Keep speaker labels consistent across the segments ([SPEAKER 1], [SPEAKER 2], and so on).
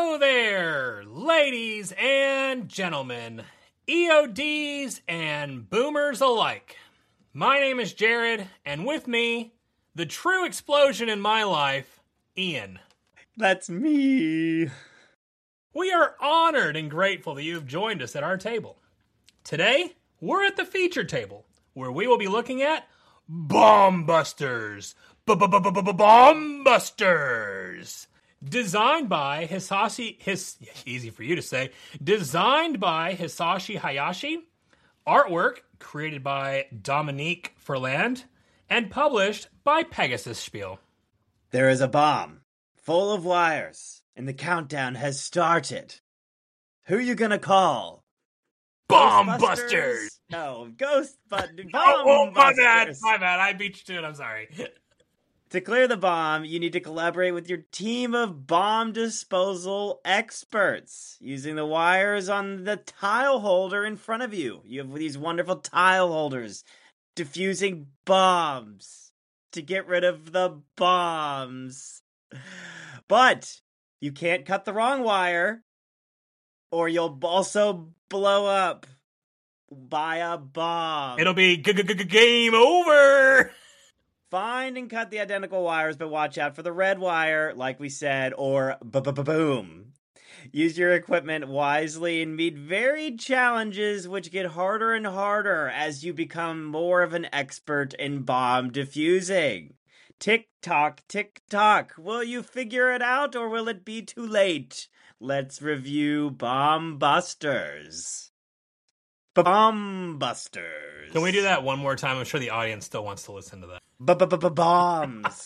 [SPEAKER 1] Hello there, ladies and gentlemen, EODs and boomers alike. My name is Jared, and with me, the true explosion in my life, Ian.
[SPEAKER 2] That's me.
[SPEAKER 1] We are honored and grateful that you have joined us at our table. Today, we're at the feature table, where we will be looking at Bomb Busters. Bomb Busters. Designed by Hisashi Hayashi, artwork created by Dominique Ferland, and published by Pegasus Spiel.
[SPEAKER 2] There is a bomb full of wires, and the countdown has started. Who you gonna call?
[SPEAKER 1] Bomb Busters!
[SPEAKER 2] No, Ghostbusters.
[SPEAKER 1] Oh, my bad. I beat you to it. I'm sorry.
[SPEAKER 2] To clear the bomb, you need to collaborate with your team of bomb disposal experts using the wires on the tile holder in front of you. You have these wonderful tile holders diffusing bombs to get rid of the bombs. But you can't cut the wrong wire, or you'll also blow up by a bomb.
[SPEAKER 1] It'll be game over.
[SPEAKER 2] Find and cut the identical wires, but watch out for the red wire, like we said, or boom. Use your equipment wisely and meet varied challenges which get harder and harder as you become more of an expert in bomb defusing. Tick-tock, tick-tock. Will you figure it out, or will it be too late? Let's review Bomb Busters. Bomb Busters.
[SPEAKER 1] Can we do that one more time? I'm sure the audience still wants to listen to that.
[SPEAKER 2] Bombs.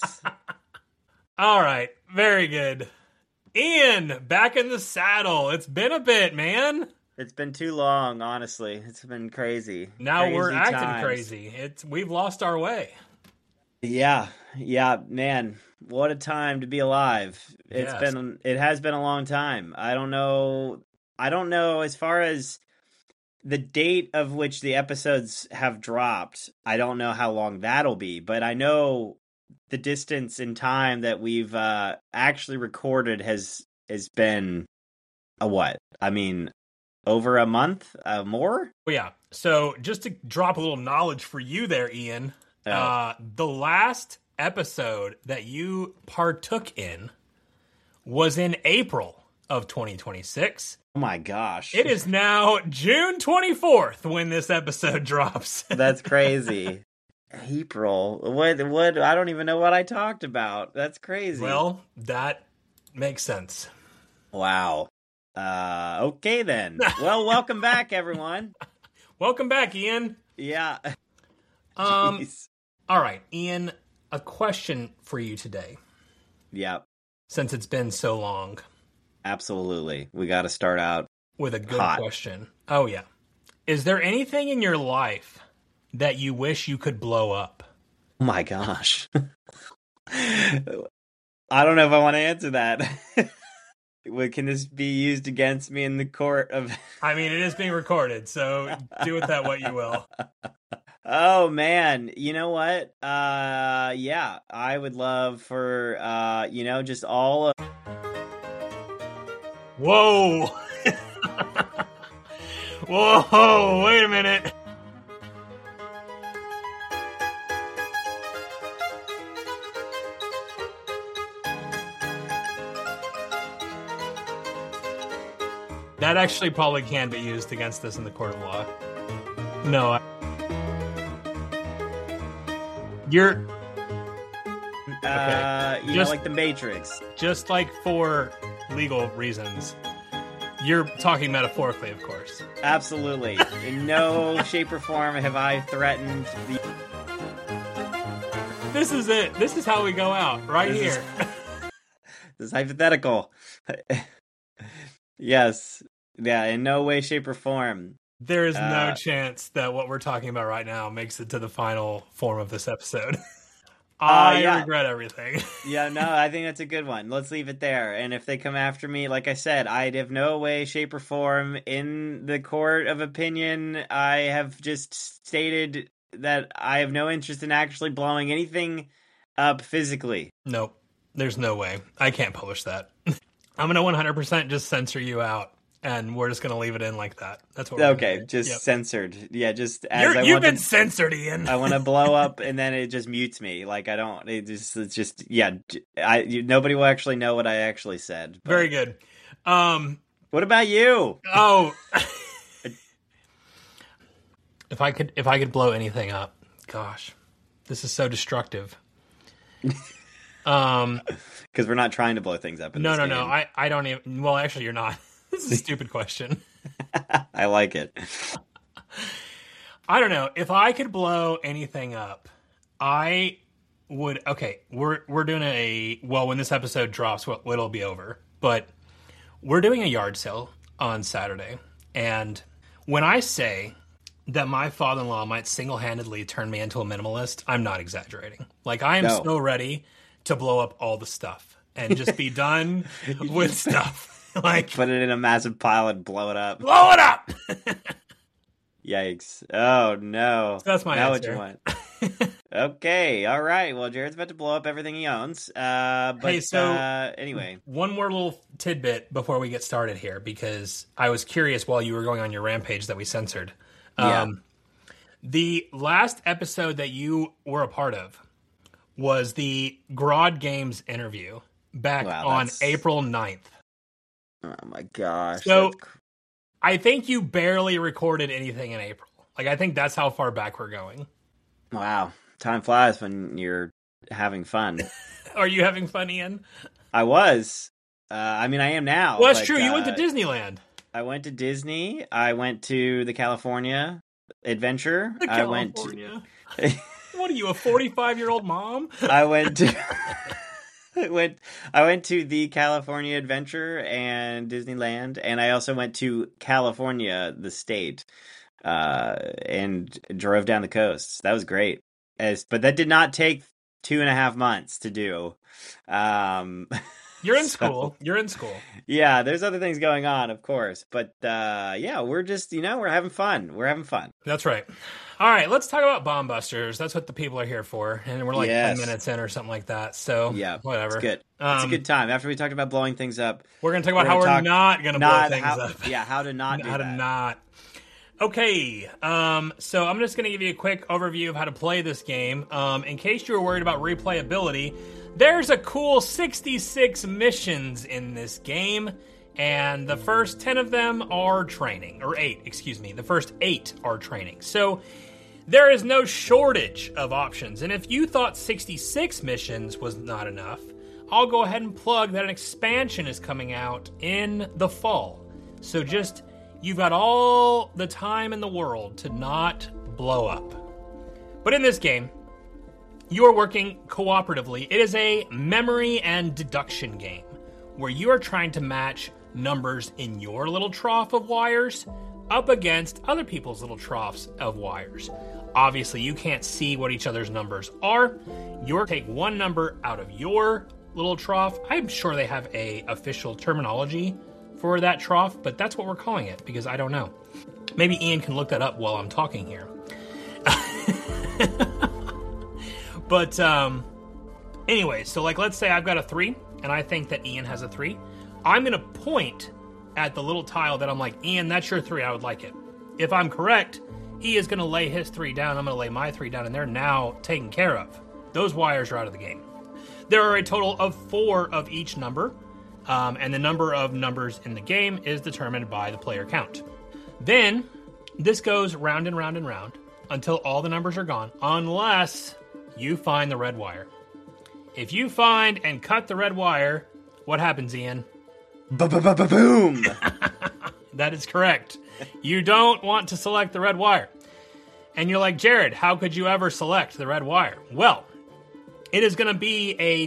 [SPEAKER 1] All right, very good. Ian, back in the saddle. It's been a bit, man.
[SPEAKER 2] It's been too long, honestly. It's been crazy.
[SPEAKER 1] Now
[SPEAKER 2] crazy
[SPEAKER 1] we're acting
[SPEAKER 2] times.
[SPEAKER 1] crazy. We've lost our way.
[SPEAKER 2] Yeah, man. What a time to be alive. It has been a long time. I don't know as far as the date of which the episodes have dropped. I don't know how long that'll be, but I know the distance in time that we've actually recorded has been what? I mean, over a month? More?
[SPEAKER 1] Well, yeah. So just to drop a little knowledge for you there, Ian, the last episode that you partook in was in April of 2026.
[SPEAKER 2] Oh my gosh.
[SPEAKER 1] It is now June 24th when this episode drops.
[SPEAKER 2] That's crazy. April. What? I don't even know what I talked about. That's crazy.
[SPEAKER 1] Well, that makes sense.
[SPEAKER 2] Wow. Okay then. Well, welcome back, everyone.
[SPEAKER 1] Welcome back, Ian.
[SPEAKER 2] Yeah.
[SPEAKER 1] Jeez. All right, Ian, a question for you today.
[SPEAKER 2] Yep.
[SPEAKER 1] Since it's been so long.
[SPEAKER 2] Absolutely. We got to start out
[SPEAKER 1] with a good
[SPEAKER 2] hot.
[SPEAKER 1] question. Oh, yeah. Is there anything in your life that you wish you could blow up?
[SPEAKER 2] Oh, my gosh. I don't know if I want to answer that. Can this be used against me in the court of...
[SPEAKER 1] I mean, it is being recorded, so do with that what you will.
[SPEAKER 2] Oh, man. You know what? Yeah, I would love for, just all of...
[SPEAKER 1] Whoa! Whoa, wait a minute. That actually probably can be used against us in the court of law. No. You're...
[SPEAKER 2] Okay. Like the Matrix.
[SPEAKER 1] Just like for legal reasons. You're talking metaphorically, of course.
[SPEAKER 2] Absolutely. In no shape or form have I threatened the...
[SPEAKER 1] This is it. This is how we go out, right here.
[SPEAKER 2] This is hypothetical. Yes. Yeah, in no way, shape, or form.
[SPEAKER 1] There is no chance that what we're talking about right now makes it to the final form of this episode. I regret everything.
[SPEAKER 2] Yeah, no, I think that's a good one. Let's leave it there. And if they come after me, like I said, I'd have no way, shape, or form in the court of opinion. I have just stated that I have no interest in actually blowing anything up physically.
[SPEAKER 1] Nope. There's no way. I can't publish that. I'm going to 100% just censor you out, and we're just going to leave it in like that. That's what we're
[SPEAKER 2] Okay,
[SPEAKER 1] gonna do.
[SPEAKER 2] just
[SPEAKER 1] Yep.
[SPEAKER 2] censored. Yeah, just as
[SPEAKER 1] You've been censored, Ian.
[SPEAKER 2] I want to blow up, and then it just mutes me. Like I don't. It's just yeah. Nobody will actually know what I actually said. But.
[SPEAKER 1] Very good.
[SPEAKER 2] What about you?
[SPEAKER 1] Oh, if I could blow anything up, gosh, this is so destructive.
[SPEAKER 2] Because we're not trying to blow things up.
[SPEAKER 1] No. I don't even. Well, actually, you're not. This is a stupid question.
[SPEAKER 2] I like it.
[SPEAKER 1] I don't know. If I could blow anything up, I would. Okay, we're doing when this episode drops, it'll be over. But we're doing a yard sale on Saturday, and when I say that my father-in-law might single-handedly turn me into a minimalist, I'm not exaggerating. Like, I am so ready to blow up all the stuff and just be done with stuff. Like,
[SPEAKER 2] put it in a massive pile and blow it up.
[SPEAKER 1] Blow it up!
[SPEAKER 2] Yikes. Oh, no.
[SPEAKER 1] So that's my answer.
[SPEAKER 2] What you want. Okay, all right. Well, Jared's about to blow up everything he owns. Anyway.
[SPEAKER 1] One more little tidbit before we get started here, because I was curious while you were going on your rampage that we censored. The last episode that you were a part of was the Grodd Games interview back on April 9th.
[SPEAKER 2] Oh my gosh.
[SPEAKER 1] So I think you barely recorded anything in April. Like, I think that's how far back we're going.
[SPEAKER 2] Wow. Time flies when you're having fun.
[SPEAKER 1] Are you having fun, Ian?
[SPEAKER 2] I was. I mean, I am now.
[SPEAKER 1] Well, that's true. You went to Disneyland.
[SPEAKER 2] I went to Disney. I went to the California Adventure.
[SPEAKER 1] California. What are you, a 45-year-old mom?
[SPEAKER 2] I went to the California Adventure and Disneyland, and I also went to California, the state, and drove down the coast. That was great. But that did not take 2.5 months to do.
[SPEAKER 1] You're in school. You're in school.
[SPEAKER 2] Yeah, there's other things going on, of course. But we're just, we're having fun. We're having fun.
[SPEAKER 1] That's right. All right, let's talk about Bomb Busters. That's what the people are here for. And we're like 10 minutes in or something like that. So, whatever.
[SPEAKER 2] It's good. It's a good time. After we talked about blowing things up,
[SPEAKER 1] we're going to talk about how we're not going to blow things up.
[SPEAKER 2] Yeah, how to not do that.
[SPEAKER 1] How to not. Okay, so I'm just going to give you a quick overview of how to play this game. In case you were worried about replayability, there's a cool 66 missions in this game, and the first 10 of them are training, or 8, excuse me. The first 8 are training. So there is no shortage of options, and if you thought 66 missions was not enough, I'll go ahead and plug that an expansion is coming out in the fall. So you've got all the time in the world to not blow up. But in this game, you are working cooperatively. It is a memory and deduction game where you are trying to match numbers in your little trough of wires up against other people's little troughs of wires. Obviously, you can't see what each other's numbers are. You're take one number out of your little trough. I'm sure they have a official terminology for that trough, but that's what we're calling it because I don't know. Maybe Ian can look that up while I'm talking here. But anyway, so let's say I've got a 3 and I think that Ian has a 3. I'm going to point at the little tile that I'm like, Ian, that's your 3. I would like it. If I'm correct, he is going to lay his 3 down. I'm going to lay my 3 down, and they're now taken care of. Those wires are out of the game. There are a total of 4 of each number, and the number of numbers in the game is determined by the player count. Then, this goes round and round and round until all the numbers are gone, unless you find the red wire. If you find and cut the red wire, what happens, Ian?
[SPEAKER 2] Boom!
[SPEAKER 1] That is correct. You don't want to select the red wire. And you're like, Jared, how could you ever select the red wire? Well, it is going to be a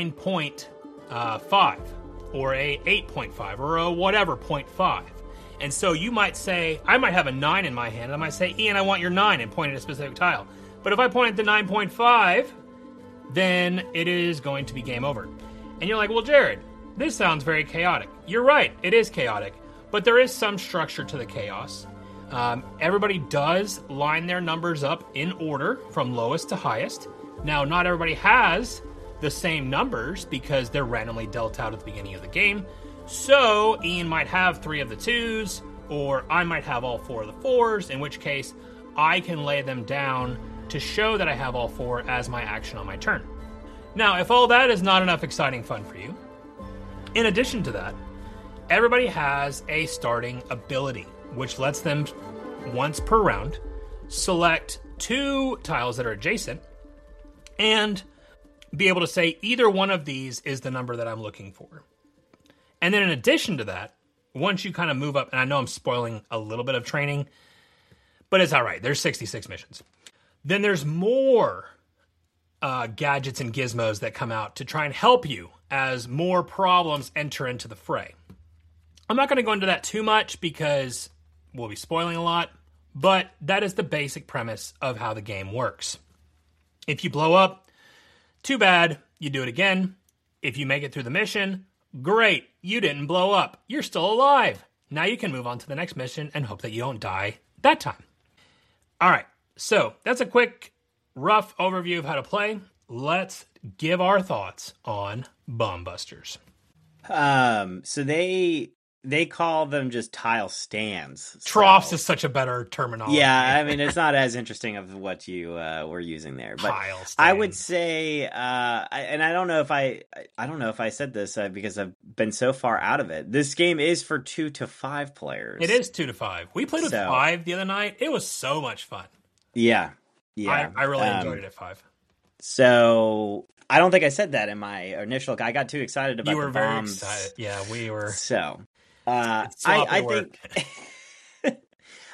[SPEAKER 1] 9.5 or a 8.5 or a whatever 0.5. And so you might say, I might have a 9 in my hand. And I might say, Ian, I want your 9 and point at a specific tile. But if I point at the 9.5, then it is going to be game over. And you're like, well, Jared, this sounds very chaotic. You're right, it is chaotic. But there is some structure to the chaos. Everybody does line their numbers up in order from lowest to highest. Now, not everybody has the same numbers because they're randomly dealt out at the beginning of the game. So Ian might have 3 of the 2s, or I might have all 4 of the 4s, in which case I can lay them down to show that I have all 4 as my action on my turn. Now, if all that is not enough exciting fun for you, in addition to that, everybody has a starting ability, which lets them, once per round, select 2 tiles that are adjacent and be able to say either one of these is the number that I'm looking for. And then in addition to that, once you kind of move up, and I know I'm spoiling a little bit of training, but it's all right. There's 66 missions. Then there's more gadgets and gizmos that come out to try and help you as more problems enter into the fray. I'm not going to go into that too much because we'll be spoiling a lot, but that is the basic premise of how the game works. If you blow up, too bad, you do it again. If you make it through the mission, great, you didn't blow up. You're still alive. Now you can move on to the next mission and hope that you don't die that time. All right, so that's a quick, rough overview of how to play. Let's give our thoughts on Bomb Busters.
[SPEAKER 2] So they call them just tile stands.
[SPEAKER 1] Troughs is such a better terminology.
[SPEAKER 2] Yeah, I mean, it's not as interesting of what you were using there. But
[SPEAKER 1] Tile stands.
[SPEAKER 2] I would say, and I don't know if I said this because I've been so far out of it. This game is for 2 to 5 players.
[SPEAKER 1] It is 2 to 5. We played with 5 the other night. It was so much fun.
[SPEAKER 2] Yeah.
[SPEAKER 1] I really enjoyed it at 5.
[SPEAKER 2] So I don't think I said that in my initial. I got too excited about
[SPEAKER 1] you were
[SPEAKER 2] the
[SPEAKER 1] very
[SPEAKER 2] bombs.
[SPEAKER 1] excited. Yeah, we were.
[SPEAKER 2] So I think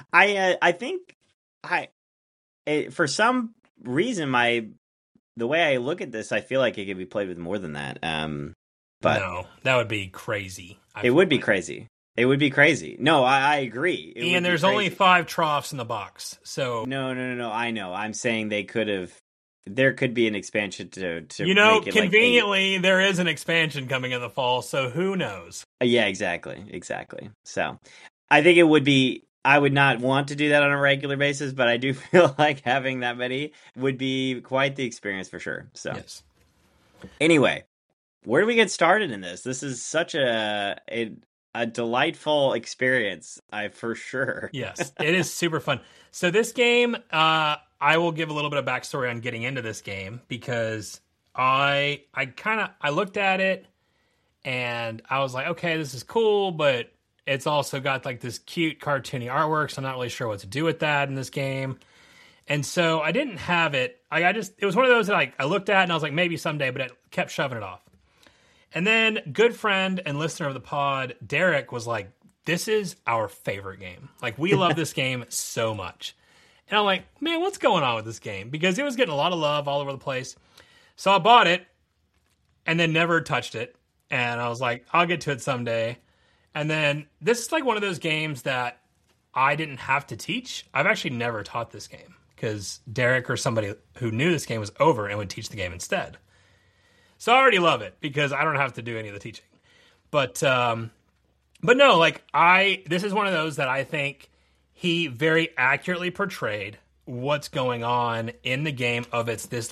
[SPEAKER 2] for some reason the way I look at this, I feel like it could be played with more than that. But
[SPEAKER 1] no, that would be crazy.
[SPEAKER 2] It would be crazy. It would be crazy. No, I agree.
[SPEAKER 1] Ian, there's only 5 troughs in the box, so
[SPEAKER 2] no. I know. I'm saying there could be an expansion to make it
[SPEAKER 1] conveniently there is an expansion coming in the fall, so who knows?
[SPEAKER 2] Yeah, exactly. So I think it would be. I would not want to do that on a regular basis, but I do feel like having that many would be quite the experience for sure. So
[SPEAKER 1] yes.
[SPEAKER 2] Anyway, where do we get started in this? This is such a delightful experience, for sure.
[SPEAKER 1] Yes, it is super fun. So this game, I will give a little bit of backstory on getting into this game because I looked at it and I was like, okay, this is cool, but it's also got like this cute cartoony artwork, so I'm not really sure what to do with that in this game. And so I didn't have it. It was one of those that I looked at and I was like, maybe someday, but I kept shoving it off. And then good friend and listener of the pod, Derek, was like, this is our favorite game. Like, we love this game so much. And I'm like, man, what's going on with this game? Because it was getting a lot of love all over the place. So I bought it and then never touched it. And I was like, I'll get to it someday. And then this is like one of those games that I didn't have to teach. I've actually never taught this game because Derek or somebody who knew this game was over and would teach the game instead. So I already love it because I don't have to do any of the teaching. But no, like this is one of those that I think he very accurately portrayed what's going on in the game of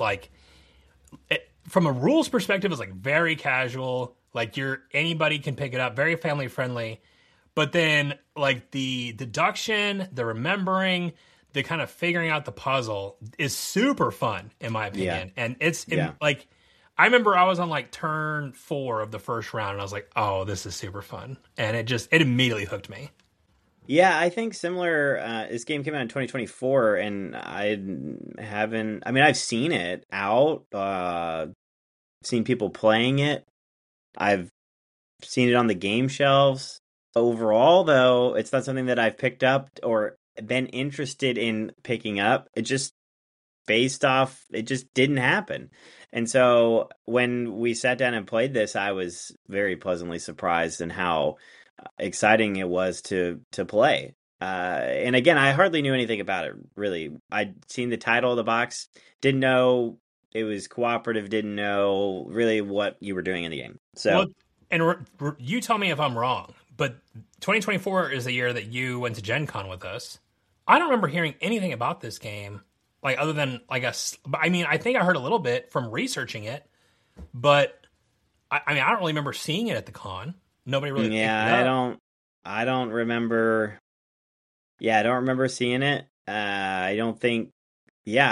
[SPEAKER 1] from a rules perspective, it's like very casual. Like anybody can pick it up, very family friendly. But then like the deduction, the remembering, the kind of figuring out the puzzle is super fun in my opinion. Yeah. And like, I remember I was on like turn 4 of the first round and I was like, oh, this is super fun. And it immediately hooked me.
[SPEAKER 2] Yeah, I think similar. This game came out in 2024 and I've seen it out, seen people playing it. I've seen it on the game shelves. Overall, though, it's not something that I've picked up or been interested in picking up. It just didn't happen. And so when we sat down and played this, I was very pleasantly surprised in how exciting it was to play. And again, I hardly knew anything about it, really. I'd seen the title of the box, didn't know it was cooperative, didn't know really what you were doing in the game. So,
[SPEAKER 1] and you tell me if I'm wrong, but 2024 is the year that you went to Gen Con with us. I don't remember hearing anything about this game. Like, other than, I guess, I mean, I think I heard a little bit from researching it, but I don't really remember seeing it at the con. Nobody really picked
[SPEAKER 2] Yeah,
[SPEAKER 1] it up.
[SPEAKER 2] I don't remember. Yeah, I don't remember seeing it. I don't think. Yeah,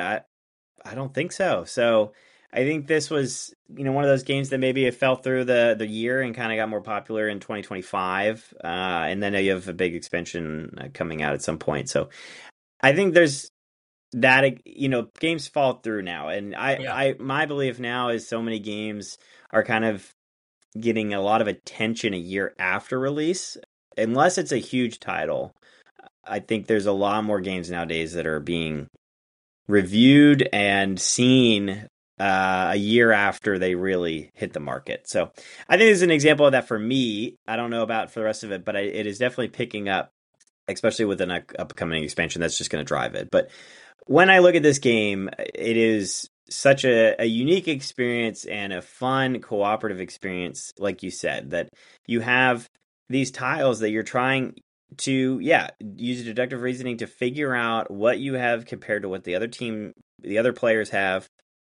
[SPEAKER 2] I don't think so. So I think this was, one of those games that maybe it fell through the year and kind of got more popular in 2025. And then you have a big expansion coming out at some point. So I think there's that, games fall through now. And
[SPEAKER 1] Yeah.
[SPEAKER 2] my belief now is so many games are kind of getting a lot of attention a year after release, unless it's a huge title. I think there's a lot more games nowadays that are being reviewed and seen a year after they really hit the market. So I think this is an example of that for me. I don't know about for the rest of it, but it is definitely picking up, especially with an upcoming expansion that's just going to drive it. But when I look at this game, it is such a unique experience and a fun cooperative experience, like you said, that you have these tiles that you're trying to, use deductive reasoning to figure out what you have compared to what the other players have.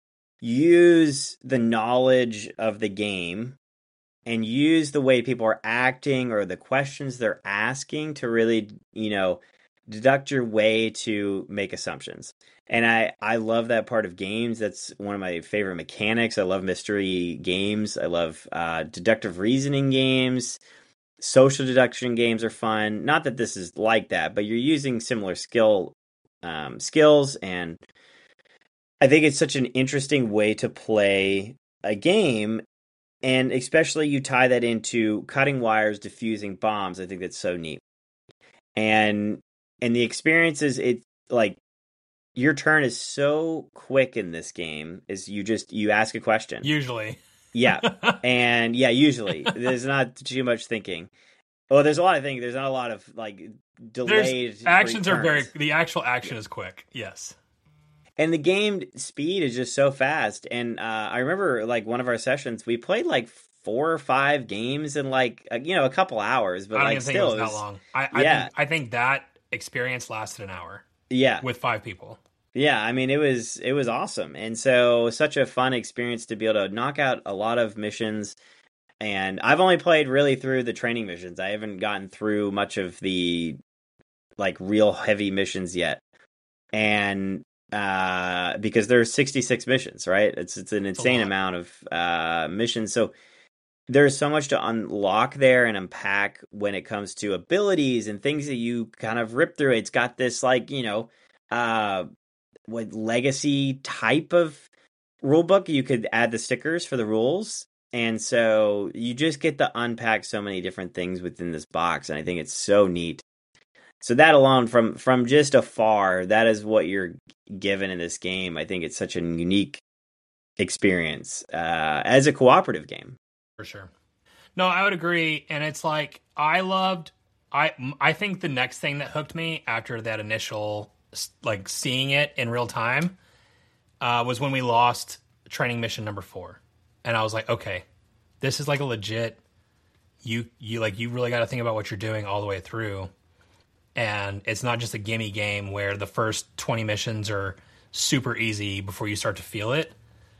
[SPEAKER 2] Use the knowledge of the game and use the way people are acting or the questions they're asking to really, deduct your way to make assumptions. And I love that part of games. That's one of my favorite mechanics. I love mystery games. I love deductive reasoning games. Social deduction games are fun. Not that this is like that, but you're using similar skills, and I think it's such an interesting way to play a game. And especially you tie that into cutting wires, diffusing bombs. I think that's so neat. And the experience is, it like, your turn is so quick in this game. Is you ask a question.
[SPEAKER 1] Usually.
[SPEAKER 2] Yeah. And usually there's not too much thinking. Well, there's a lot of thinking. There's not a lot of delayed
[SPEAKER 1] Actions are
[SPEAKER 2] turns.
[SPEAKER 1] the actual action is quick. Yes.
[SPEAKER 2] And the game speed is just so fast. And I remember one of our sessions, we played 4 or 5 games in a couple hours, but
[SPEAKER 1] I don't even think it
[SPEAKER 2] still
[SPEAKER 1] was that long.
[SPEAKER 2] yeah.
[SPEAKER 1] I think that experience lasted an hour.
[SPEAKER 2] Yeah.
[SPEAKER 1] With 5 people.
[SPEAKER 2] Yeah, I mean it was awesome. And so such a fun experience to be able to knock out a lot of missions. And I've only played really through the training missions. I haven't gotten through much of the real heavy missions yet. And because there's 66 missions, right? It's an insane amount of missions. So there's so much to unlock there and unpack when it comes to abilities and things that you kind of rip through. It's got this what legacy type of rule book. You could add the stickers for the rules, and so you just get to unpack so many different things within this box, and I think it's so neat. So that alone, from just afar, that is what you're given in this game. I think it's such a unique experience as a cooperative game.
[SPEAKER 1] For sure. No, I would agree. And it's I think the next thing that hooked me after that initial, seeing it in real time, was when we lost training mission number 4. And I was like, okay, this is a legit, you really got to think about what you're doing all the way through. And it's not just a gimme game where the first 20 missions are super easy before you start to feel it.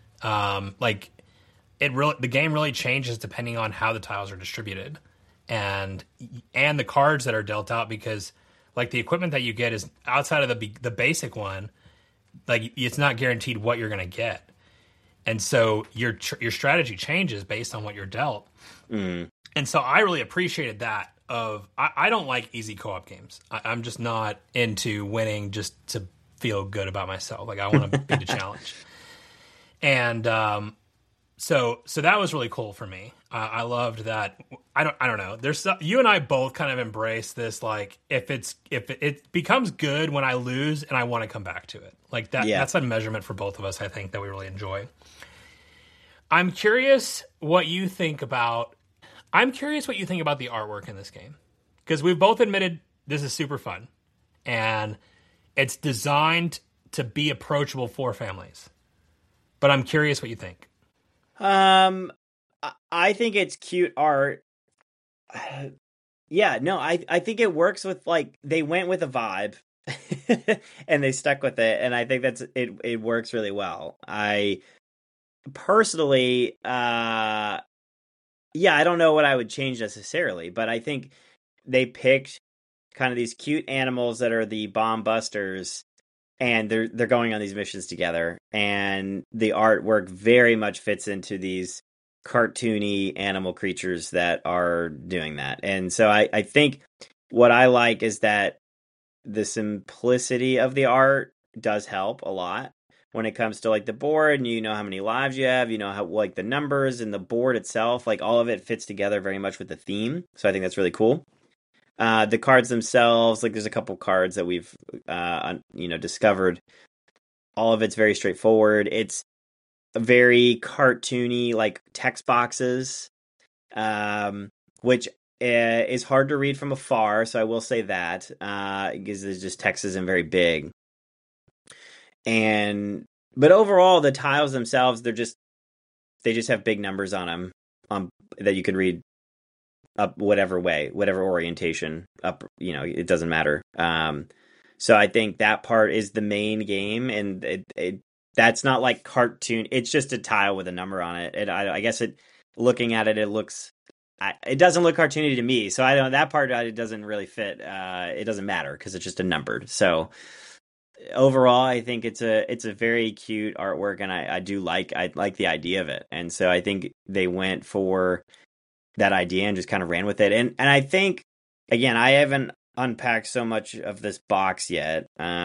[SPEAKER 1] The game really changes depending on how the tiles are distributed and the cards that are dealt out, because the equipment that you get is outside of the basic one. It's not guaranteed what you're going to get. And so your strategy changes based on what you're dealt.
[SPEAKER 2] Mm.
[SPEAKER 1] And so I really appreciated that. I don't like easy co-op games. I'm just not into winning just to feel good about myself. I want to beat a challenge. And so that was really cool for me. I loved that. I don't know. You and I both kind of embrace this. If it becomes good when I lose and I want to come back to it. That's a measurement for both of us. I think that we really enjoy. I'm curious what you think about the artwork in this game, because we've both admitted this is super fun and it's designed to be approachable for families. But I'm curious what you think.
[SPEAKER 2] I think it's cute art. Yeah, no, I think it works with they went with a vibe and they stuck with it, and I think it works really well. I personally Yeah, I don't know what I would change necessarily, but I think they picked kind of these cute animals that are the bomb busters, and they're going on these missions together, and the artwork very much fits into these cartoony animal creatures that are doing that. And so I think what I like is that the simplicity of the art does help a lot when it comes to like the board, and you know how many lives you have, you know how like the numbers and the board itself, like all of it fits together very much with the theme. So I think that's really cool. The cards themselves, like there's a couple cards that we've discovered. All of it's very straightforward. It's very cartoony, like text boxes, which is hard to read from afar. So I will say that because there's just text isn't very big. But overall, the tiles themselves, they just have big numbers on them that you can read up whatever way, whatever orientation up, it doesn't matter. So I think that part is the main game, and that's not like cartoon. It's just a tile with a number on it. I guess looking at it, it doesn't look cartoony to me. So I don't, that part, it doesn't really fit. It doesn't matter because it's just a numbered. So overall, I think it's a very cute artwork, and I like the idea of it. And so I think they went for that idea and just kind of ran with it. And I think, again, I haven't unpacked so much of this box yet,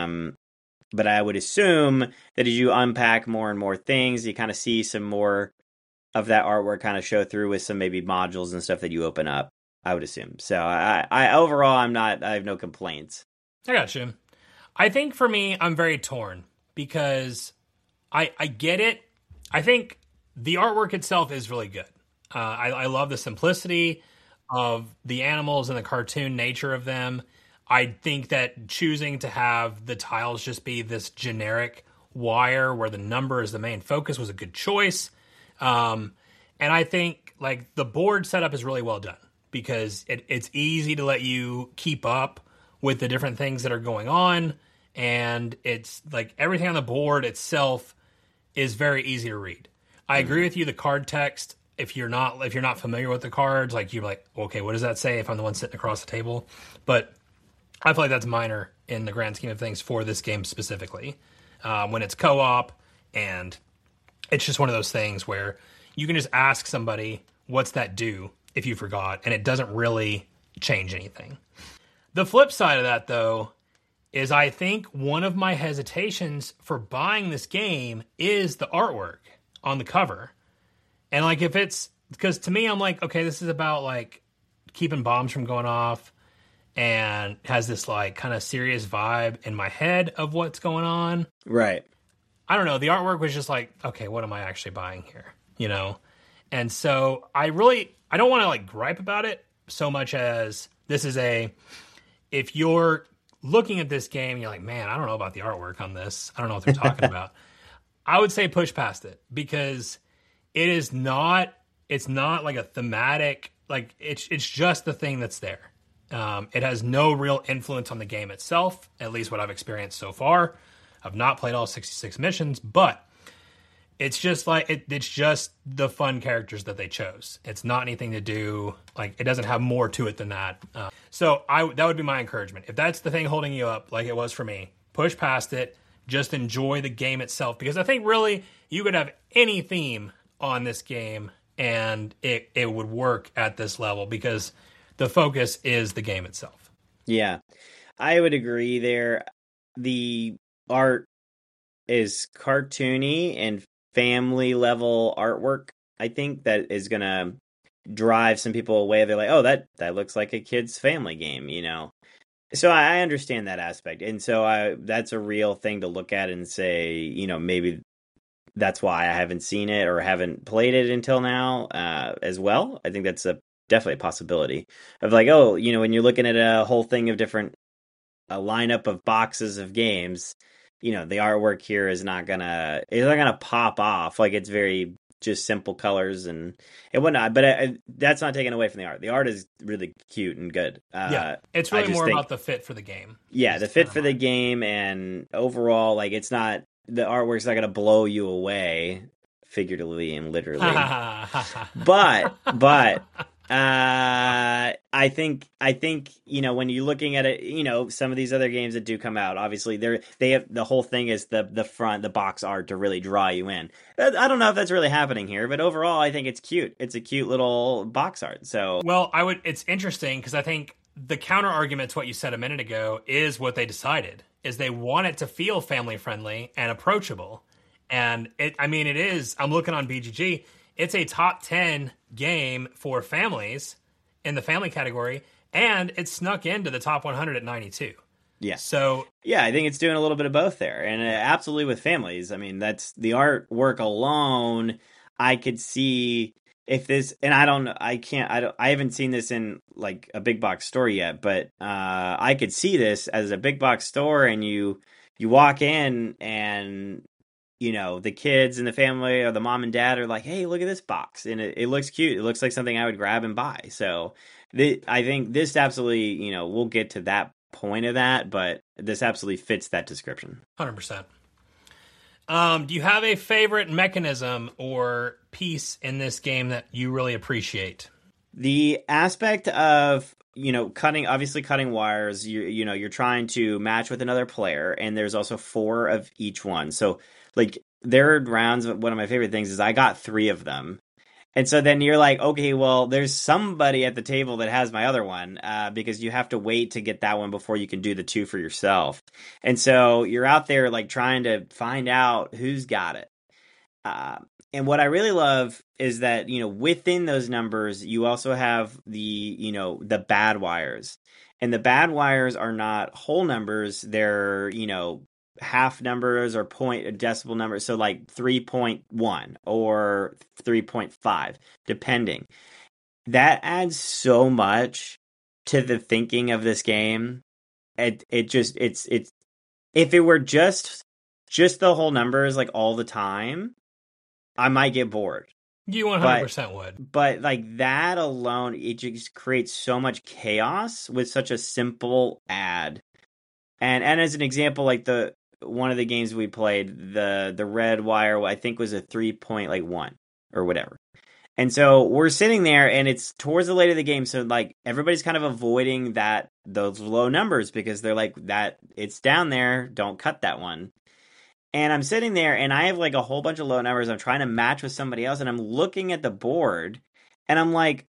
[SPEAKER 2] but I would assume that as you unpack more and more things, you kind of see some more of that artwork kind of show through with some maybe modules and stuff that you open up, I would assume. So I overall, I have no complaints.
[SPEAKER 1] I got you. I think for me, I'm very torn because I get it. I think the artwork itself is really good. I love the simplicity of the animals and the cartoon nature of them. I think that choosing to have the tiles just be this generic wire where the number is the main focus was a good choice. And I think like the board setup is really well done because it's easy to let you keep up with the different things that are going on. And it's like everything on the board itself is very easy to read. I agree with you. The card text, if you're not familiar with the cards, like you're like, okay, what does that say if I'm the one sitting across the table? But I feel like that's minor in the grand scheme of things for this game specifically. When it's co-op, and it's just one of those things where you can just ask somebody, what's that do, if you forgot, and it doesn't really change anything. The flip side of that, though, is I think one of my hesitations for buying this game is the artwork on the cover. And like if it's, because to me I'm like, okay, this is about like keeping bombs from going off and has this like kind of serious vibe in my head of what's going on.
[SPEAKER 2] Right.
[SPEAKER 1] I don't know. The artwork was just like, okay, what am I actually buying here? And so I don't want to like gripe about it so much as this is if you're looking at this game, you're like, man, I don't know about the artwork on this. I don't know what they're talking about. I would say push past it because it's not like a thematic, like it's just the thing that's there. It has no real influence on the game itself, at least what I've experienced so far. I've not played all 66 missions, but it's just like it's just the fun characters that they chose. It's not anything to do, like it doesn't have more to it than that. So that would be my encouragement. If that's the thing holding you up, like it was for me, push past it. Just enjoy the game itself, because I think really you could have any theme on this game and it would work at this level because the focus is the game itself.
[SPEAKER 2] Yeah, I would agree there. The art is cartoony and family level artwork. I think that is going to drive some people away. They're like, oh, that looks like a kid's family game, So I understand that aspect. And so that's a real thing to look at and say, maybe that's why I haven't seen it or haven't played it until now as well. I think that's definitely a possibility of like, oh, when you're looking at a whole thing of different lineup of boxes of games, the artwork here is not gonna pop off. Like it's very just simple colors and whatnot, but that's not taken away from the art. The art is really cute and good.
[SPEAKER 1] Yeah, it's really more about the fit for the game.
[SPEAKER 2] Yeah, the fit for the game, and overall, like the artwork's not going to blow you away figuratively and literally. But I think when you're looking at it, some of these other games that do come out, obviously they have the whole thing is the box art to really draw you in. I don't know if that's really happening here, but overall I think it's cute. It's a cute little box art. So
[SPEAKER 1] well, it's interesting because I think the counter argument to what you said a minute ago is what they decided is they want it to feel family friendly and approachable. And it is, I'm looking on BGG, it's a top 10 game for families in the family category, and it snuck into the top 100 at 92.
[SPEAKER 2] Yeah.
[SPEAKER 1] So
[SPEAKER 2] yeah, I think it's doing a little bit of both there, and absolutely with families. I mean, that's the artwork alone. I could see if this, and I haven't seen this in like a big box store yet, but I could see this as a big box store, and you walk in and the kids and the family or the mom and dad are like, hey, look at this box. And it looks cute. It looks like something I would grab and buy. So I think this absolutely, we'll get to that point of that, but this absolutely fits that description.
[SPEAKER 1] 100%. Do you have a favorite mechanism or piece in this game that you really appreciate?
[SPEAKER 2] The aspect of cutting wires, you're trying to match with another player, and there's also 4 of each one. So like their rounds, one of my favorite things is I got 3 of them. And so then you're like, okay, well, there's somebody at the table that has my other one, because you have to wait to get that one before you can do the 2 for yourself. And so you're out there like trying to find out who's got it. And what I really love is that, within those numbers, you also have the bad wires. And the bad wires are not whole numbers. They're, half numbers or decimal numbers. So like 3.1 or 3.5, depending. That adds so much to the thinking of this game. It's if it were just the whole numbers like all the time, I might get bored.
[SPEAKER 1] You 100% would.
[SPEAKER 2] But like that alone, it just creates so much chaos with such a simple ad. And as an example, like one of the games we played, the red wire, I think was a 3.1 or whatever. And so we're sitting there and it's towards the late of the game. So like everybody's kind of avoiding those low numbers because they're like that it's down there. Don't cut that one. And I'm sitting there and I have like a whole bunch of low numbers. I'm trying to match with somebody else and I'm looking at the board and I'm like,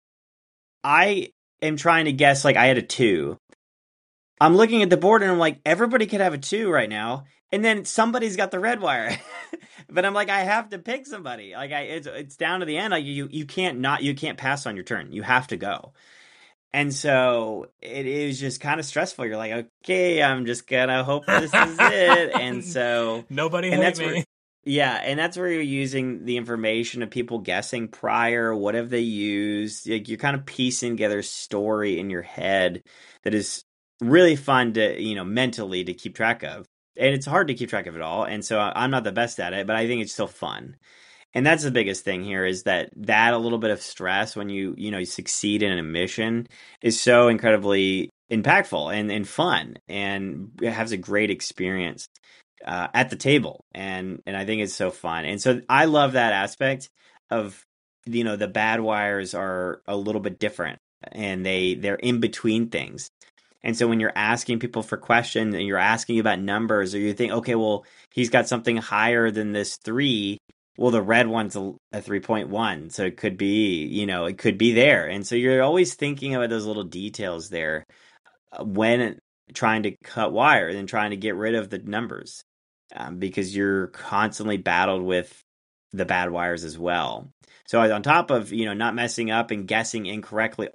[SPEAKER 2] I am trying to guess, like I had a 2. I'm looking at the board and I'm like, everybody could have a 2 right now. And then somebody's got the red wire. But I'm like, I have to pick somebody. Like it's down to the end. Like you can't pass on your turn. You have to go. And so it is just kind of stressful. You're like, okay, I'm just gonna hope this is it. And so
[SPEAKER 1] nobody hate me.
[SPEAKER 2] And that's where you're using the information of people guessing prior. What have they used? Like you're kind of piecing together a story in your head that is really fun to, mentally to keep track of. And it's hard to keep track of it all. And so I'm not the best at it, but I think it's still fun. And that's the biggest thing here is that a little bit of stress when you succeed in a mission is so incredibly impactful and fun and has a great experience at the table. And I think it's so fun. And so I love that aspect of, the bad wires are a little bit different and they're in between things. And so when you're asking people for questions and you're asking about numbers or you think, okay, well, he's got something higher than this 3. Well, the red one's a 3.1, so it could be, it could be there. And so you're always thinking about those little details there when trying to cut wire and trying to get rid of the numbers because you're constantly battled with the bad wires as well. So on top of, not messing up and guessing incorrectly,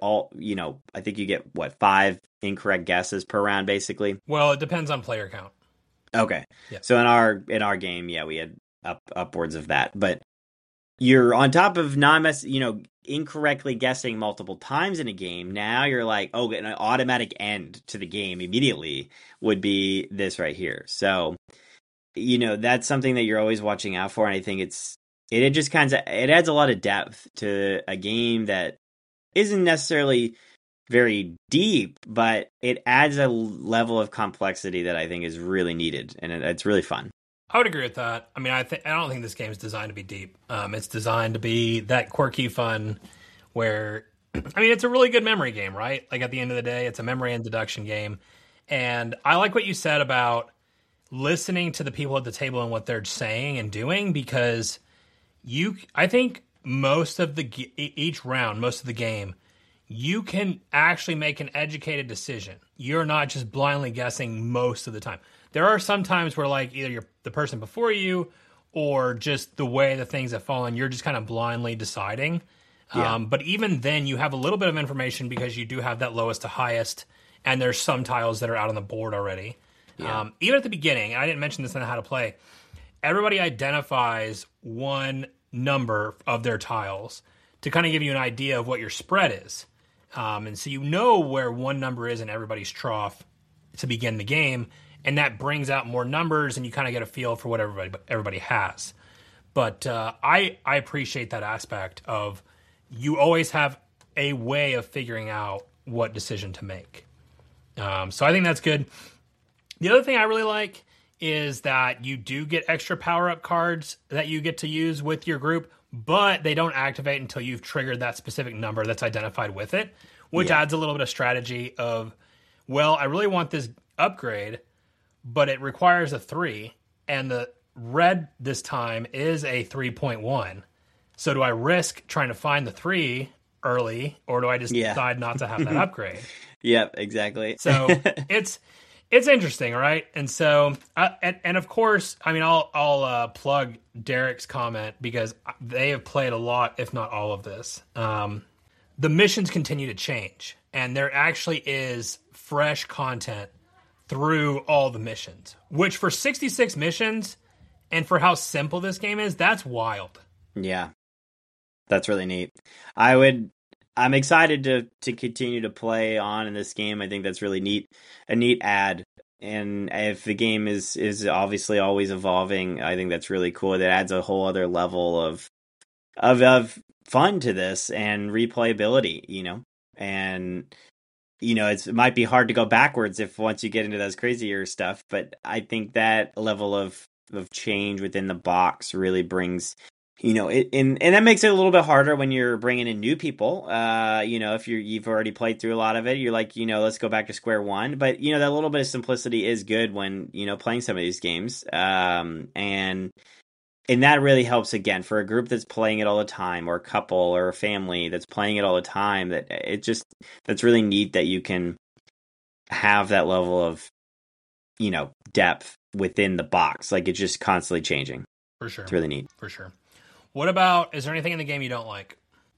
[SPEAKER 2] I think you get, 5 incorrect guesses per round, basically?
[SPEAKER 1] Well, it depends on player count.
[SPEAKER 2] Okay.
[SPEAKER 1] Yeah.
[SPEAKER 2] So in our game, we had upwards of that. But you're on top of incorrectly guessing multiple times in a game. Now you're like, an automatic end to the game immediately would be this right here. So, that's something that you're always watching out for. And I think it just it adds a lot of depth to a game that isn't necessarily very deep, but it adds a level of complexity that I think is really needed. And it's really fun.
[SPEAKER 1] I would agree with that. I mean, I don't think this game is designed to be deep. It's designed to be that quirky fun where, I mean, it's a really good memory game, right? Like at the end of the day, it's a memory and deduction game. And I like what you said about listening to the people at the table and what they're saying and doing, because I think most of each round, most of the game, you can actually make an educated decision. You're not just blindly guessing most of the time. There are some times where like either you're the person before you or just the way the things have fallen, you're just kind of blindly deciding. Yeah. But even then you have a little bit of information because you do have that lowest to highest, and there's some tiles that are out on the board already. Yeah. Even at the beginning, I didn't mention this in how to play, everybody identifies one number of their tiles to kind of give you an idea of what your spread is. And so you know where one number is in everybody's trough to begin the game, and that brings out more numbers, and you kind of get a feel for what everybody has. But I appreciate that aspect of you always have a way of figuring out what decision to make. So I think that's good. The other thing I really like is that you do get extra power-up cards that you get to use with your group, but they don't activate until you've triggered that specific number that's identified with it, which adds a little bit of strategy of, well, I really want this upgrade, but it requires a 3, and the red this time is a 3.1. So do I risk trying to find the 3 early, or do I just decide not to have that upgrade?
[SPEAKER 2] Yep, exactly.
[SPEAKER 1] So it's interesting, right? And so, and of course, I mean, I'll plug Derek's comment because they have played a lot, if not all of this. The missions continue to change, and there actually is fresh content through all the missions, which for 66 missions and for how simple this game is, that's wild.
[SPEAKER 2] Yeah, that's really neat. I'm excited to continue to play on in this game. I think that's really neat, a neat add. And if the game is obviously always evolving, I think that's really cool. That adds a whole other level of fun to this and replayability, you know. And you know, it might be hard to go backwards if once you get into those crazier stuff, but I think that level of change within the box really brings, you know, and that makes it a little bit harder when you're bringing in new people. You know, if you've already played through a lot of it, you're like, you know, let's go back to square one. But you know, that little bit of simplicity is good when, you know, playing some of these games. And that really helps, again, for a group that's playing it all the time, or a couple or a family that's playing it all the time. That's really neat that you can have that level of, you know, depth within the box. Like, it's just constantly changing.
[SPEAKER 1] For sure.
[SPEAKER 2] It's really neat.
[SPEAKER 1] For sure. What about, is there anything in the game you don't like?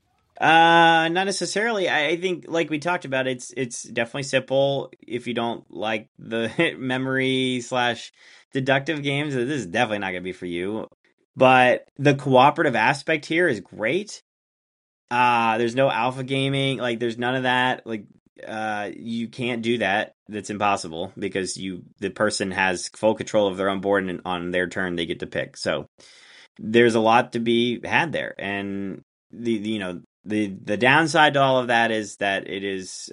[SPEAKER 2] Not necessarily. I think, like we talked about, it's definitely simple. If you don't like the memory / deductive games, this is definitely not going to be for you. But the cooperative aspect here is great. There's no alpha gaming. Like, there's none of that. Like, you can't do that. That's impossible because the person has full control of their own board, and on their turn they get to pick. So there's a lot to be had there. And the downside to all of that is that it is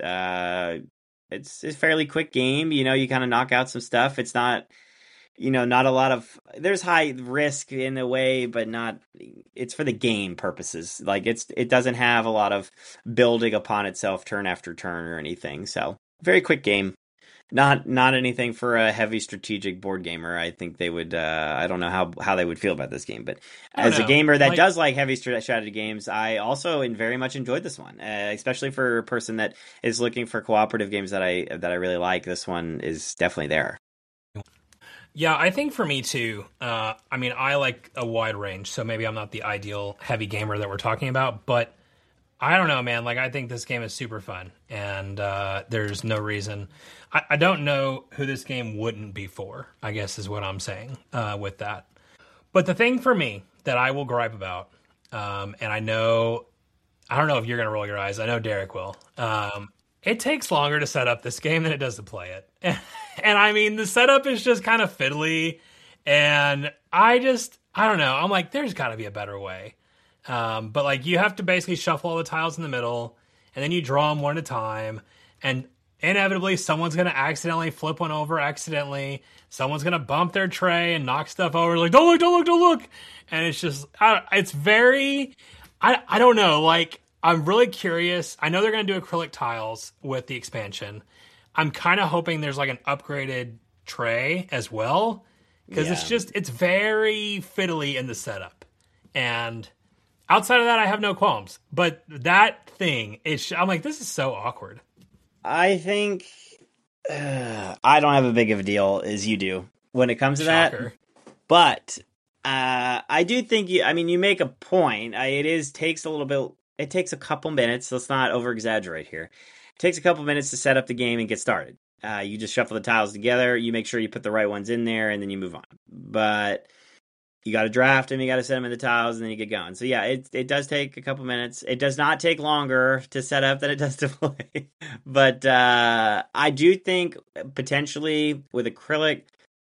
[SPEAKER 2] it's a fairly quick game. You know, you kind of knock out some stuff. It's not, you know, not a lot of, there's high risk in a way, but not, it's for the game purposes. Like, it doesn't have a lot of building upon itself turn after turn or anything. So very quick game. Not anything for a heavy strategic board gamer. I think they would, I don't know how they would feel about this game, but as a gamer that does like heavy strategy games, I also very much enjoyed this one, especially for a person that is looking for cooperative games that I really like. This one is definitely there.
[SPEAKER 1] Yeah, I think for me too. I mean, I like a wide range, so maybe I'm not the ideal heavy gamer that we're talking about, but I don't know, man. Like, I think this game is super fun, and there's no reason. I don't know who this game wouldn't be for, I guess is what I'm saying with that. But the thing for me that I will gripe about, and I don't know if you're going to roll your eyes. I know Derek will. It takes longer to set up this game than it does to play it. And I mean, the setup is just kind of fiddly, and I don't know. I'm like, there's got to be a better way. But like, you have to basically shuffle all the tiles in the middle, and then you draw them one at a time. And inevitably someone's going to accidentally flip one over accidentally. Someone's going to bump their tray and knock stuff over. Like, don't look, don't look, don't look. And it's just, it's very, I don't know. Like, I'm really curious. I know they're going to do acrylic tiles with the expansion. I'm kind of hoping there's like an upgraded tray as well. Because it's very fiddly in the setup. And outside of that, I have no qualms. But that thing, I'm like, this is so awkward.
[SPEAKER 2] I think I don't have a big of a deal as you do when it comes to
[SPEAKER 1] Shocker.
[SPEAKER 2] that. But I do think you make a point. It takes a couple minutes. Let's not over exaggerate here. It takes a couple minutes to set up the game and get started. You just shuffle the tiles together, you make sure you put the right ones in there, and then you move on. But you got to draft them, you got to set them in the tiles, and then you get going. So yeah, it does take a couple minutes. It does not take longer to set up than it does to play. But I do think potentially with acrylic,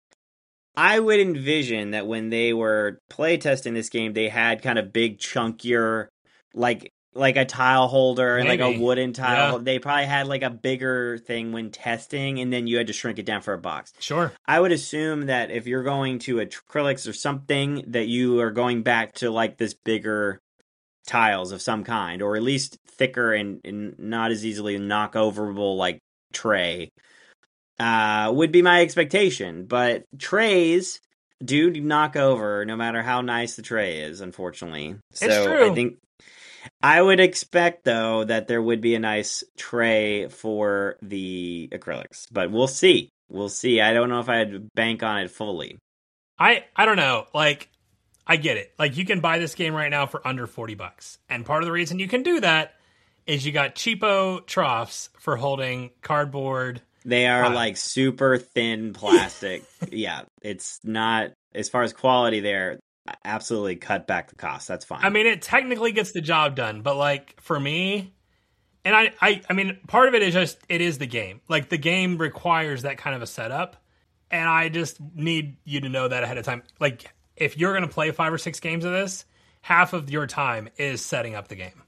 [SPEAKER 2] I would envision that when they were playtesting this game, they had kind of big, chunkier, like a tile holder and like a wooden tile. Yeah. They probably had like a bigger thing when testing, and then you had to shrink it down for a box.
[SPEAKER 1] Sure.
[SPEAKER 2] I would assume that if you're going to acrylics or something, that you are going back to like this bigger tiles of some kind, or at least thicker and not as easily knock overable like tray. Would be my expectation. But trays do knock over no matter how nice the tray is, unfortunately. So
[SPEAKER 1] it's true.
[SPEAKER 2] I would expect, though, that there would be a nice tray for the acrylics, but we'll see. We'll see. I don't know if I'd bank on it fully.
[SPEAKER 1] I don't know. Like, I get it. Like, you can buy this game right now for under $40. And part of the reason you can do that is you got cheapo troughs for holding cardboard.
[SPEAKER 2] They are like super thin plastic. Yeah, it's not, as far as quality there, absolutely cut back the cost. That's fine.
[SPEAKER 1] I mean, it technically gets the job done, but like for me, and I mean, part of it is just, it is the game. Like the game requires that kind of a setup, and I just need you to know that ahead of time. Like if you're going to play 5 or 6 games of this, half of your time is setting up the game.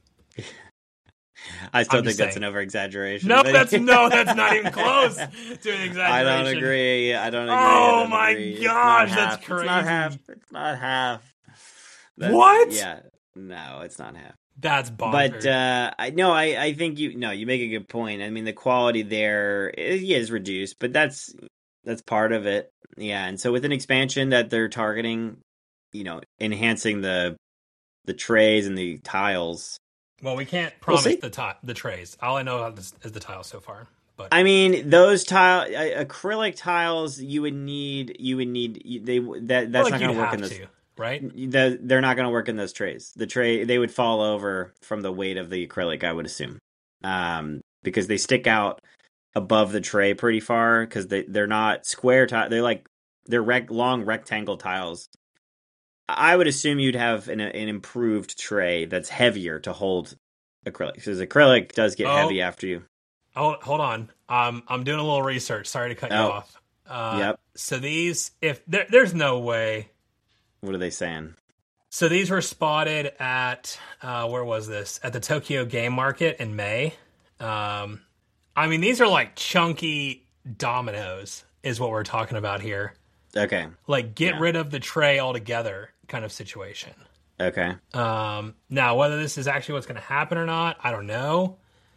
[SPEAKER 2] I still think that's an over-exaggeration.
[SPEAKER 1] No, that's not even close to an exaggeration.
[SPEAKER 2] I don't agree.
[SPEAKER 1] Oh my gosh, that's crazy.
[SPEAKER 2] It's not half.
[SPEAKER 1] What?
[SPEAKER 2] Yeah. No, it's not half.
[SPEAKER 1] That's bonkers.
[SPEAKER 2] But I think you make a good point. I mean, the quality there is reduced, but that's part of it. Yeah, and so with an expansion that they're targeting, enhancing the trays and the tiles.
[SPEAKER 1] Well, we can't promise the trays. All I know is the tiles so far. But
[SPEAKER 2] I mean, those acrylic tiles, you would need. That's not going to work in this,
[SPEAKER 1] right?
[SPEAKER 2] They're not going to work in those trays. They would fall over from the weight of the acrylic, I would assume, because they stick out above the tray pretty far because they're not square tile. They're long rectangle tiles. I would assume you'd have an improved tray that's heavier to hold acrylic, because acrylic does get heavy after you.
[SPEAKER 1] Oh, hold on. I'm doing a little research. Sorry to cut you off.
[SPEAKER 2] Yep.
[SPEAKER 1] So these, there's no way.
[SPEAKER 2] What are they saying?
[SPEAKER 1] So these were spotted at, where was this? At the Tokyo Game Market in May. I mean, these are like chunky dominoes is what we're talking about here.
[SPEAKER 2] Okay.
[SPEAKER 1] Like get rid of the tray altogether kind of situation.
[SPEAKER 2] Okay.
[SPEAKER 1] Now, whether this is actually what's going to happen or not, I don't know.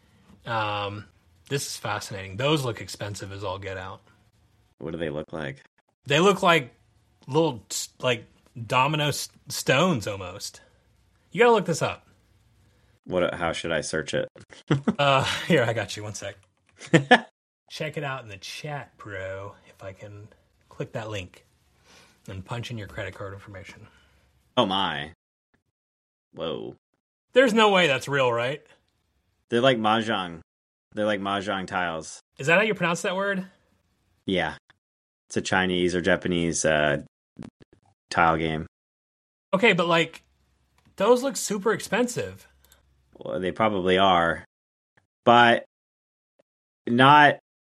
[SPEAKER 1] This is fascinating. Those look expensive as all get out.
[SPEAKER 2] What do they look like?
[SPEAKER 1] They look like little, like, domino stones almost. You got to look this up.
[SPEAKER 2] How should I search it?
[SPEAKER 1] Here, I got you. One sec. Check it out in the chat, bro. If I can click that link and punch in your credit card information.
[SPEAKER 2] Oh, my. Whoa.
[SPEAKER 1] There's no way that's real, right?
[SPEAKER 2] They're like mahjong. They're like mahjong tiles.
[SPEAKER 1] Is that how you pronounce that word?
[SPEAKER 2] Yeah. It's a Chinese or Japanese tile game.
[SPEAKER 1] Okay, but like, those look super expensive.
[SPEAKER 2] Well, they probably are. But not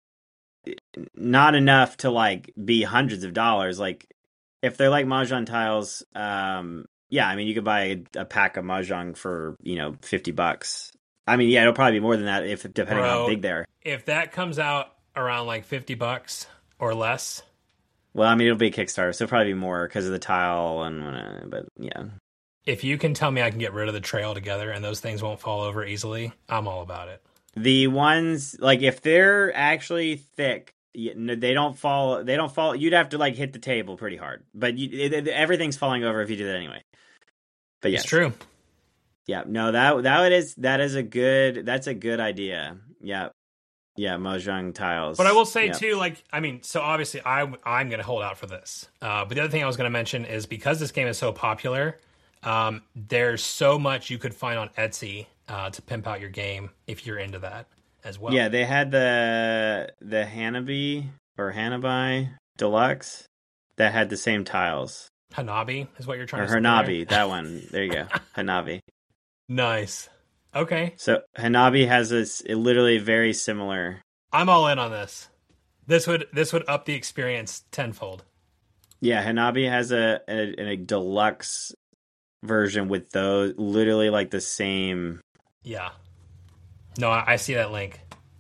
[SPEAKER 2] enough to like be hundreds of dollars. Like, if they're like mahjong tiles, yeah, I mean, you could buy a pack of mahjong for, $50. I mean, yeah, it'll probably be more than that if depending on how
[SPEAKER 1] Bro,
[SPEAKER 2] big they are.
[SPEAKER 1] if that comes out around like $50 or less,
[SPEAKER 2] Well, I mean, it'll be a Kickstarter, so it'll probably be more because of the tile but yeah.
[SPEAKER 1] if you can tell me I can get rid of the trail together and those things won't fall over easily, I'm all about it.
[SPEAKER 2] The ones like if they're actually thick, they don't fall. They don't fall. You'd have to like hit the table pretty hard, but everything's falling over if you do that anyway. But yes,
[SPEAKER 1] It's true.
[SPEAKER 2] Yeah, no, that's a good idea. Yeah, yeah, Mojang tiles.
[SPEAKER 1] But I will say
[SPEAKER 2] yeah.
[SPEAKER 1] too, like, I mean, so obviously I'm going to hold out for this. But the other thing I was going to mention is because this game is so popular, there's so much you could find on Etsy to pimp out your game if you're into that as well.
[SPEAKER 2] Yeah, they had the Hanabi or Hanabi Deluxe that had the same tiles.
[SPEAKER 1] Hanabi is what you're trying
[SPEAKER 2] or
[SPEAKER 1] to say.
[SPEAKER 2] Hanabi, that one. There you go, Hanabi.
[SPEAKER 1] Nice. Okay.
[SPEAKER 2] So Hanabi has this literally very similar.
[SPEAKER 1] I'm all in on this. This would up the experience tenfold.
[SPEAKER 2] Yeah, Hanabi has a deluxe version with those literally like the same.
[SPEAKER 1] Yeah. No, I see that link.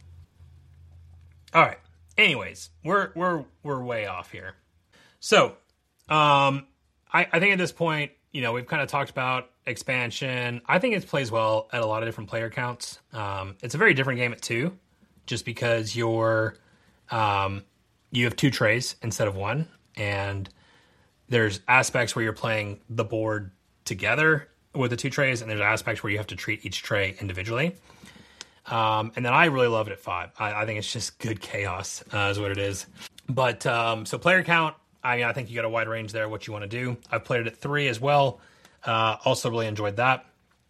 [SPEAKER 1] All right. Anyways, we're way off here. So, I think at this point, we've kind of talked about expansion. I think it plays well at a lot of different player counts. It's a very different game at 2, just because you have 2 trays instead of 1, and there's aspects where you're playing the board together with the 2 trays, and there's aspects where you have to treat each tray individually. And then I really love it at 5. I think it's just good chaos is what it is. But so player count, I think you got a wide range there, what you want to do. I've played it at 3 as well. Also really enjoyed that.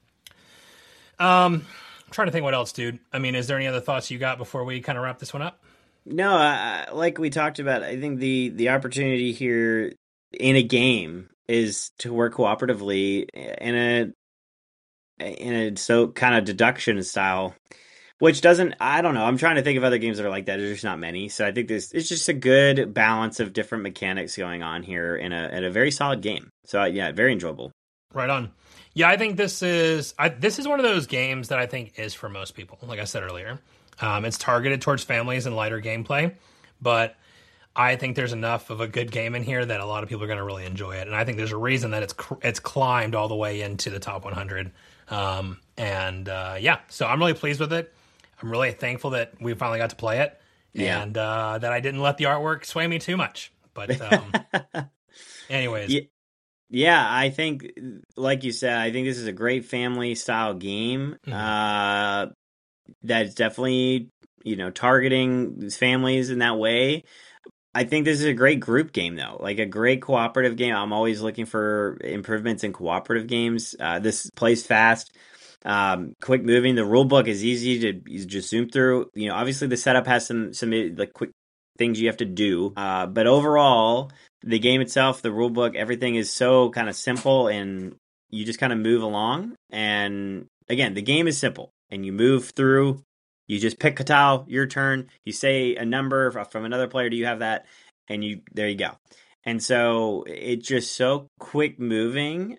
[SPEAKER 1] I'm trying to think what else, dude. I mean, is there any other thoughts you got before we kind of wrap this one up?
[SPEAKER 2] No, like we talked about, I think the opportunity here in a game is to work cooperatively in a so kind of deduction style, which doesn't, I don't know. I'm trying to think of other games that are like that. There's just not many. So I think it's just a good balance of different mechanics going on here in a very solid game. So yeah, very enjoyable.
[SPEAKER 1] Right on. Yeah, I think this is one of those games that I think is for most people. Like I said earlier, it's targeted towards families and lighter gameplay, but I think there's enough of a good game in here that a lot of people are going to really enjoy it. And I think there's a reason that it's climbed all the way into the top 100. Yeah, so I'm really pleased with it. I'm really thankful that we finally got to play it, and that I didn't let the artwork sway me too much. But anyways.
[SPEAKER 2] Yeah, I think, like you said, I think this is a great family-style game.
[SPEAKER 1] Mm-hmm.
[SPEAKER 2] That's definitely, targeting families in that way. I think this is a great group game, though. Like a great cooperative game. I'm always looking for improvements in cooperative games. This plays fast, quick moving. The rule book is easy to just zoom through. Obviously the setup has some like quick things you have to do. But overall, the game itself, the rule book, everything is so kind of simple, and you just kind of move along. And again, the game is simple, and you move through. You just pick a tile, your turn. You say a number from another player. Do you have that? And there you go. And so it's just so quick moving,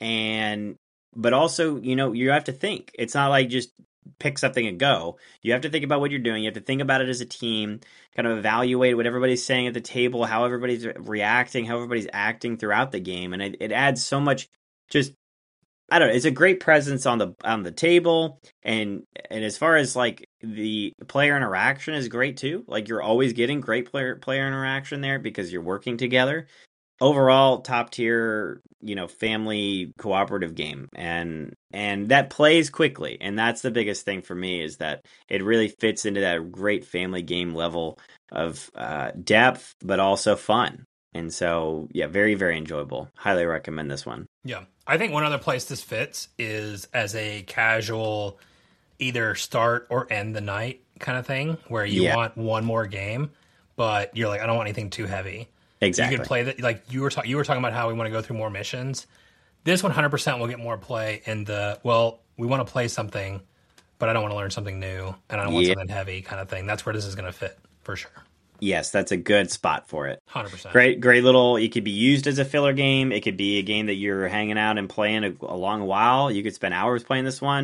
[SPEAKER 2] but also, you have to think. It's not like just pick something and go. You have to think about what you're doing. You have to think about it as a team, kind of evaluate what everybody's saying at the table, how everybody's reacting, how everybody's acting throughout the game. And it adds so much, just, I don't know, it's a great presence on the table. And as far as like the player interaction is great too. Like you're always getting great player interaction there because you're working together. Overall, top tier, family cooperative game, and that plays quickly, and that's the biggest thing for me is that it really fits into that great family game level of depth, but also fun. And so, yeah, very, very enjoyable. Highly recommend this one.
[SPEAKER 1] Yeah, I think one other place this fits is as a casual, either start or end the night kind of thing, where you want one more game, but you're like, I don't want anything too heavy.
[SPEAKER 2] Exactly.
[SPEAKER 1] You could play that, like you were talking about how we want to go through more missions. This 100% will get more play in we want to play something, but I don't want to learn something new, and I don't want something heavy kind of thing. That's where this is going to fit for sure.
[SPEAKER 2] Yes, that's a good spot for it.
[SPEAKER 1] 100%.
[SPEAKER 2] Great little, it could be used as a filler game. It could be a game that you're hanging out and playing a long while. You could spend hours playing this one.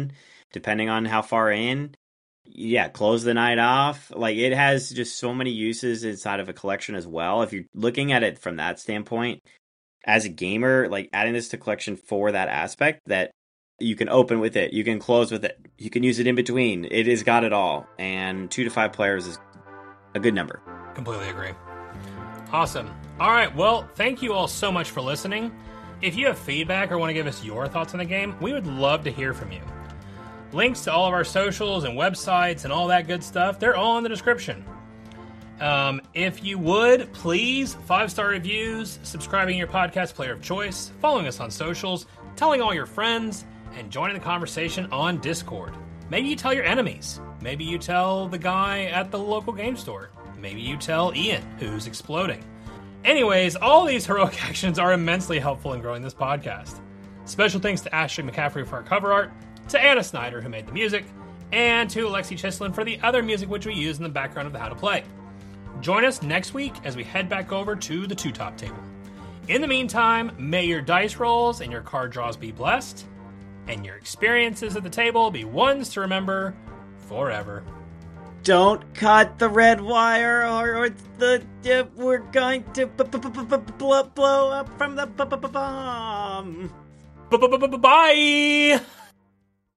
[SPEAKER 2] depending on how far in. Yeah, close the night off. Like, it has just so many uses inside of a collection as well. If you're looking at it from that standpoint, as a gamer, like, adding this to collection for that aspect, that you can open with it, you can close with it, you can use it in between. It has got it all. And 2 to 5 players is a good number.
[SPEAKER 1] Completely agree. Awesome. All right, well, thank you all so much for listening. If you have feedback or want to give us your thoughts on the game, we would love to hear from you. Links to all of our socials and websites and all that good stuff, they're all in the description. If you would, please, 5-star reviews, subscribing to your podcast player of choice, following us on socials, telling all your friends, and joining the conversation on Discord. Maybe you tell your enemies. Maybe you tell the guy at the local game store. Maybe you tell Ian, who's exploding. Anyways, all these heroic actions are immensely helpful in growing this podcast. Special thanks to Ashley McCaffrey for our cover art, to Anna Snyder, who made the music, and to Alexi Chislin for the other music which we use in the background of the How to Play. Join us next week as we head back over to the two-top table. In the meantime, may your dice rolls and your card draws be blessed, and your experiences at the table be ones to remember forever.
[SPEAKER 2] Don't cut the red wire, or we're going to blow up from the bomb.
[SPEAKER 1] Bye.